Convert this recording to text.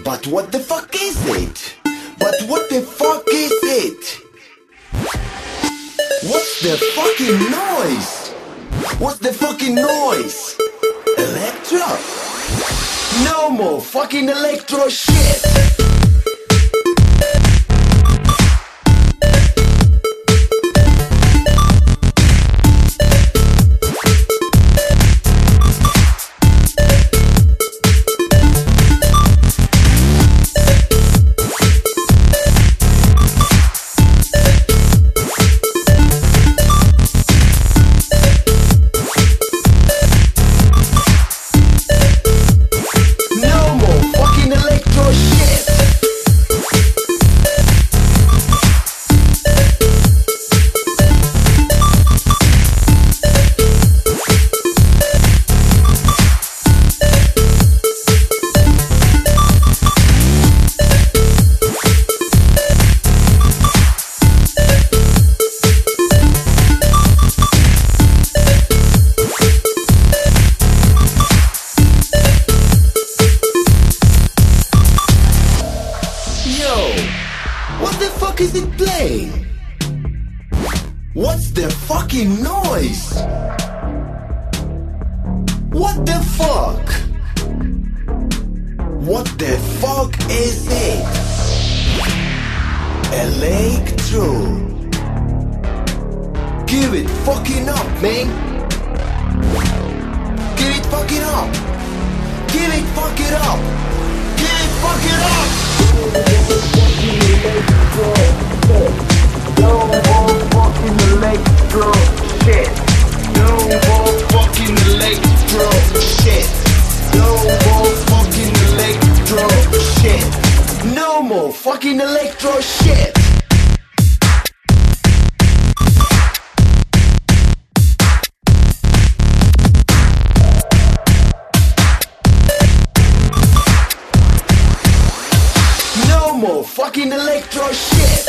But what the fuck is it? But what the fuck is it? What's the fucking noise? What's the fucking noise? Electro? No more fucking electro shit! What the fuck is it playing? What's the fucking noise? What the fuck? What the fuck is it? Electro. Give it fucking up, man. Give it fucking up. Give it fucking up. Give it fucking up. No more fucking electro shit. No more fucking electro shit. No more fucking electro shit. No more fucking electro shit. No more fucking electro shit.